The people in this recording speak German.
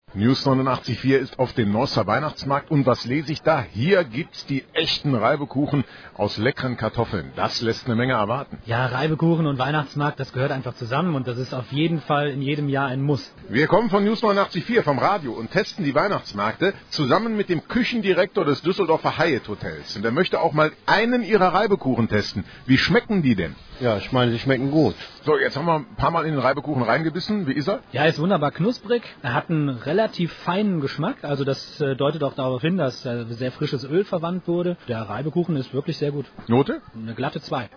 News 89.4 ist auf dem Neusser Weihnachtsmarkt und was lese ich da? Hier gibt's die echten Reibekuchen aus leckeren Kartoffeln. Das lässt eine Menge erwarten. Ja, Reibekuchen und Weihnachtsmarkt, das gehört einfach zusammen und das ist auf jeden Fall in jedem Jahr ein Muss. Wir kommen von News 89.4 vom Radio und testen die Weihnachtsmärkte zusammen mit dem Küchendirektor des Düsseldorfer Hyatt Hotels. Und er möchte auch mal einen ihrer Reibekuchen testen. Wie schmecken die denn? Ja, ich meine, die schmecken gut. So, jetzt haben wir ein paar Mal in den Reibekuchen reingebissen. Wie ist er? Ja, ist wunderbar knusprig. Er hat einen relativ feinen Geschmack. Also das deutet auch darauf hin, dass sehr frisches Öl verwandt wurde. Der Reibekuchen ist wirklich sehr gut. Note? Eine glatte 2.